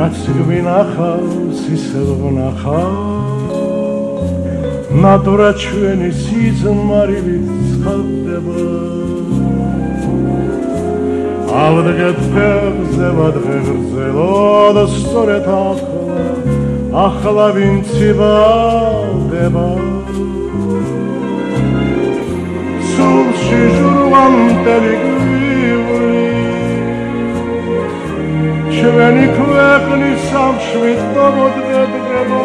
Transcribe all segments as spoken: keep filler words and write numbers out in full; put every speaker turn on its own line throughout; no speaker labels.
რაც გვინახავს ისევ ვნახავ ნატურა ჩვენი სიზმარილით ცხადდება ავდგეთ ფეხზე ვადღე გრძელოდ სწორედ ახლა ახლა ვინც იბალდება სულში ჟურვამდელი გვიული ჩვენი ქვეყნის სამშვიდ მომდგება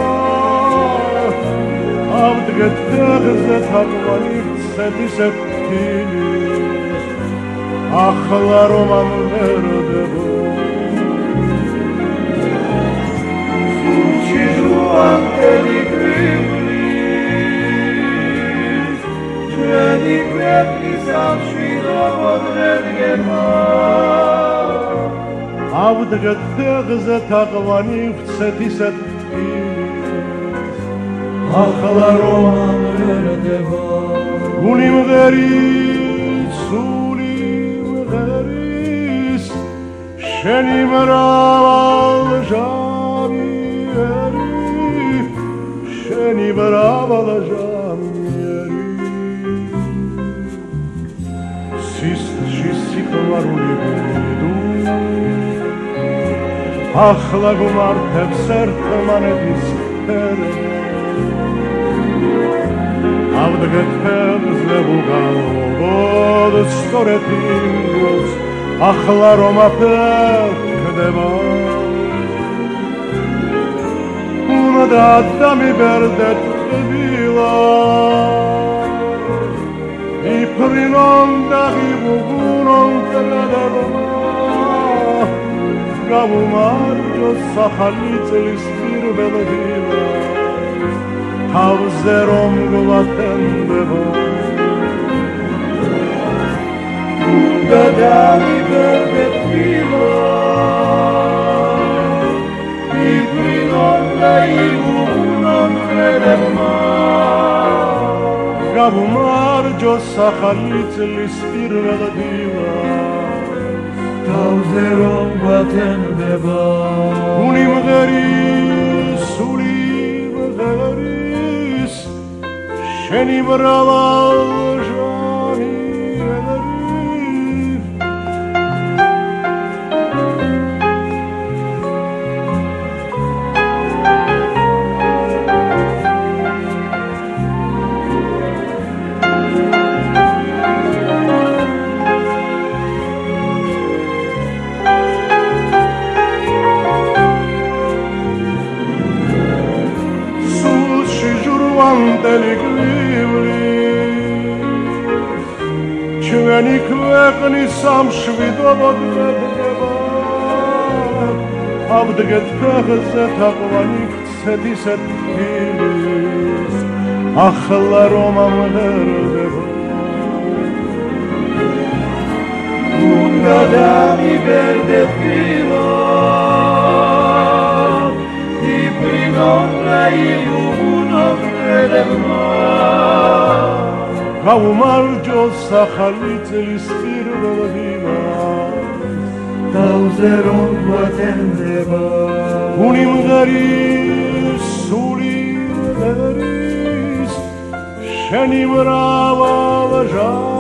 ავდგეთ ფეხზე თაყვანი ცეთისეთ თილის ახლა რომ ამვერდება სულში ჟურვამდელი გვიული ჩვენი ქვეყნის სამშვიდ მომდგება ავდგეთ ფეხზე თაყვანი ცეთისეთ თილის ახლა რომ ამვერდება გული მღერის სული მღერის შენი მრავალჟამიერი შენი მრავალჟამიერი სისხლში სიყვარული გვიდუ ახლა გვმართებს ერთმანეთის ფერები ავდგეთ ფეხზე ვუგალობოდ სწორედ იმ დროს ახლა რომ აფეთქდება უნდა დამიბერდეთ ტკბილად იფრინონ და ღიმუგუნონ ტრადარმა გავუმარჯოს ახალი წლის პირველ დილად თავზე რომ გვათენდება უნდა დამიბერდეთ ტკბილად იფრინონ და ღიმუგუნონ ტრადარმა გავუმარჯოს ახალი წლის პირველ დილად თავზე რომ გვათენდება გული მღერის სული მღერის შენი მრავალჟამიერი ამდელი გვივლის ჩვენი ქვეყნის სამშვიდო მომდგება ავდგეთ ფეხზე თაყვანი ცეთისეთ თილის ახლა რომ ამღერდება უნდა დამიბერდეთ ტკბილად იფრინონ და ღიმუგუნონ გავუმარჯოს ახალი წლის პირველ დილად თავზე რომ გვათენდება გული მღერის სული მღერის შენი მრავალჟამიერი